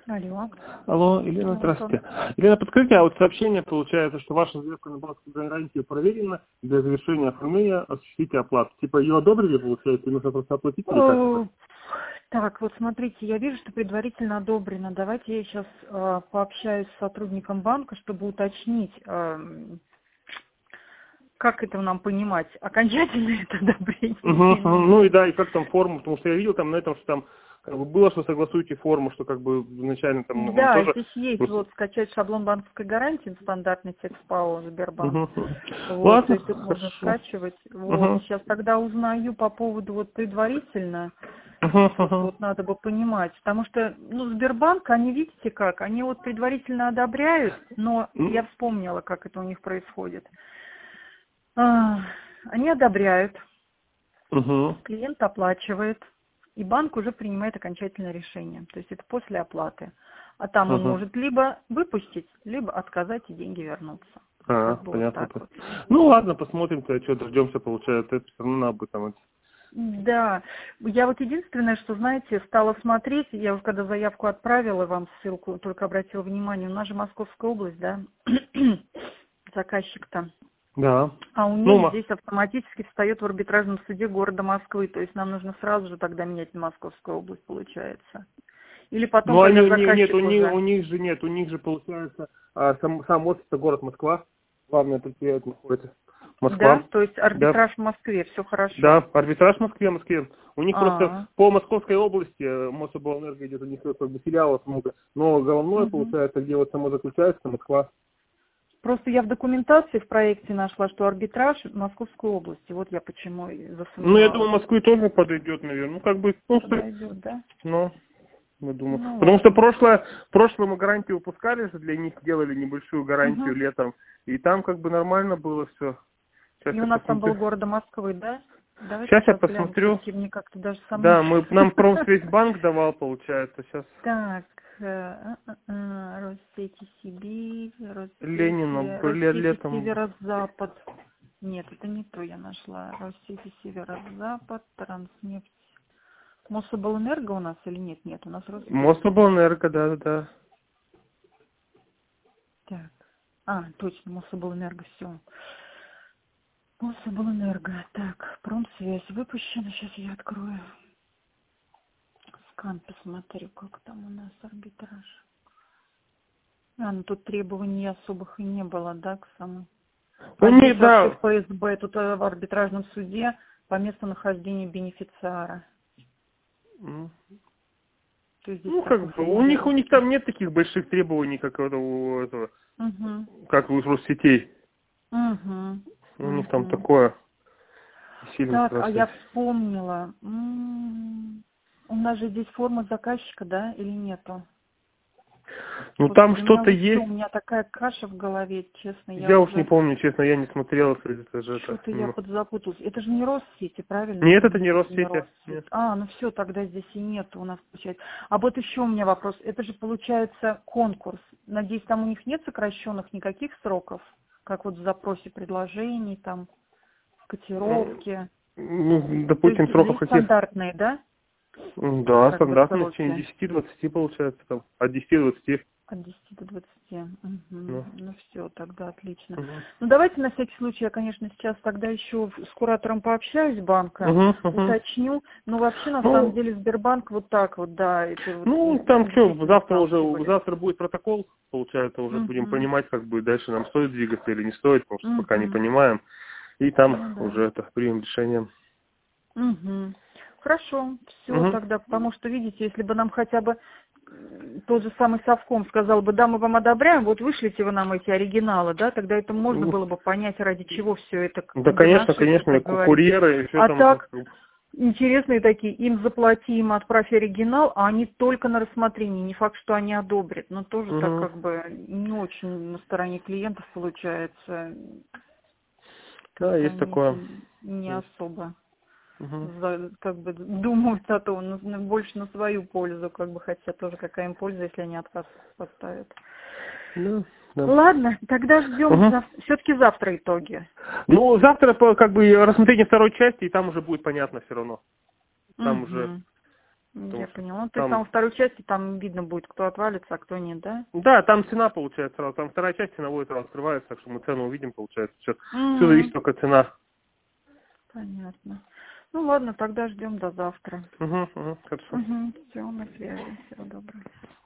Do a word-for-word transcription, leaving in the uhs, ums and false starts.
Алло. Алло, Елена, здравствуйте. Елена, подскажите, а вот сообщение получается, что ваша заявка на банковскую гарантию проверена, для завершения оформления осуществите оплату. Типа ее одобрили, получается, и нужно просто оплатить или как это? Так, вот смотрите, я вижу, что предварительно одобрено. Давайте я сейчас э, пообщаюсь с сотрудником банка, чтобы уточнить, э, как это нам понимать, окончательное это одобрение Угу, или ну и нет. да, и как там форму, потому что я видел там на этом, что там как бы было, что согласуйте форму, что как бы изначально там ну, Да, тоже... здесь есть Просто... вот скачать шаблон банковской гарантии, стандартный текст ПАО Сбербанк. Угу. Вот, то Ладно, есть это можно хорошо. скачивать. Вот, Угу. сейчас тогда узнаю по поводу вот предварительно. Угу, Просто угу. вот надо бы понимать, потому что, ну, Сбербанк, они, видите как, они вот предварительно одобряют, но я вспомнила, как это у них происходит. А, Они одобряют, Угу. клиент оплачивает, и банк уже принимает окончательное решение. То есть это после оплаты. А там он Угу. может либо выпустить, либо отказать и деньги вернутся. А, Как бы вот понятно. так вот. Ну ладно, посмотрим, что дождемся, получается. Это все равно надо бы там... Да, я вот единственное, что, знаете, стала смотреть, я уже когда заявку отправила, вам ссылку только обратила внимание, у нас же Московская область, да, заказчик-то. Да. А у Ну, них ма- здесь автоматически встает в арбитражном суде города Москвы, то есть нам нужно сразу же тогда менять на Московскую область, получается. Или потом, ну они, когда у них, нет, у заказчик них, у уже. них же нет, у них же получается а, сам, сам офис это город Москва, главное предприятие находится. Да, Москва. то есть Да. арбитраж в Москве, все хорошо. Да, арбитраж в Москве, Москве. У них просто А, по Московской области э, Мособлэнерго идет, у них как бы филиалов много. Но головное, угу. получается, где вот само заключается, Москва. Просто я в документации в проекте нашла, что арбитраж в Московской области. Вот я почему и Ну, я думаю, засомневалась. Москве тоже подойдет, наверное. Ну, как бы, ну, что... Подойдет, да? Ну, я думаю. Ну Потому что ладно. прошлое, прошлое мы гарантию выпускали же, для них делали небольшую гарантию Угу. летом. И там как бы нормально было все. Сейчас И у я нас там был посмотрю. города Москвы, да? Давайте Сейчас я сейчас гляну. посмотрю. Все-таки мне как-то даже Да, сомнительно. мы, нам Промсвязьбанк давал, получается, сейчас. Так, э, э, э, э, Россети Сибирь, Ленина, Россети, блин, Россети летом. Северо-Запад. Нет, это не то я нашла. Россети Северо-Запад, Транснефть. Мособлэнерго у нас или нет? Нет, у нас Россети. Мособлэнерго, да, да, да. Так. А, точно, Мособлэнерго, все. Мособлэнерго. Так, Промсвязь выпущена. Сейчас я открою. Скан посмотрю, как там у нас арбитраж. А, ну тут требований особых и не было, да, к самому. У А здесь них, вообще да, в ПСБ, тут э, в арбитражном суде по местонахождению бенефициара. м, То есть здесь ну, как такой бы, у них, у них формулировки. там нет таких больших требований, как это у этого, Угу. как у Россетей. Угу. У них там Угу. такое сильно Так, а страшное. я вспомнила. М, У нас же здесь форма заказчика, да, или нету? Ну, там Господи, у меня что-то уже все, есть. у меня такая каша в голове, честно, я Я уж не уже помню, честно, я не смотрел, это же это. что-то я ну. подзапуталась. Это же не Россети, правильно? Нет, Или это нет, не это не Россети. Россети? Нет. А, ну все, тогда здесь и нет у нас получается. А вот еще у меня вопрос. Это же получается конкурс. Надеюсь, там у них нет сокращенных никаких сроков, как вот в запросе предложений, там, котировки. Ну, То есть допустим, сроков здесь каких? стандартные, да? М, Да, Как бы стандартно в течение сроки. десяти-двадцати получается там. От десяти до двадцати. От десяти до двадцати. Угу. Ну. Ну все, тогда отлично. Угу. Ну давайте на всякий случай, я, конечно, сейчас тогда еще с куратором пообщаюсь банка, Угу, угу. уточню. Но вообще, на самом Ну, деле, Сбербанк вот так вот, да, это вот ну, там что, действительно завтра сам уже, прибыль. завтра будет протокол, получается, уже будем Угу. понимать, как бы дальше нам стоит двигаться или не стоит, потому что пока не Угу. понимаем. И там Ну да. уже это примем решение. Угу. Хорошо, все Угу. тогда, потому что, видите, если бы нам хотя бы м, тот же самый совком сказал бы, да, мы вам одобряем, вот вышлите вы нам эти оригиналы, да, тогда это можно было бы понять, ради чего все это Да, конечно, комбинашится, конечно, и как ку- говорится. курьеры, и все А там. так, интересные такие, им заплати, им отправь оригинал, а они только на рассмотрение, не факт, что они одобрят, но тоже так Угу. как бы не очень на стороне клиентов получается, Да, как-то есть они такое. не Есть. особо. Угу. За- как бы думают о том, на- на- больше на свою пользу, как бы, хотя тоже какая им польза, если они отказ поставят. Да, да. Ладно, тогда ждем Угу. зав... все-таки завтра итоги. Ну, завтра по- как бы рассмотрение второй части, и там уже будет понятно все равно. Там уже Угу. Я поняла. Ну, то там... есть там во второй части там видно будет, кто отвалится, а кто нет, да? Да, там цена получается сразу. Там вторая часть ценовой сразу открывается, так что мы цену увидим, получается. Все, Mm-hmm. все зависит только цена. Понятно. Ну ладно, тогда ждем до завтра. Угу, угу, хорошо. Угу. Все, на связи. Всего доброго.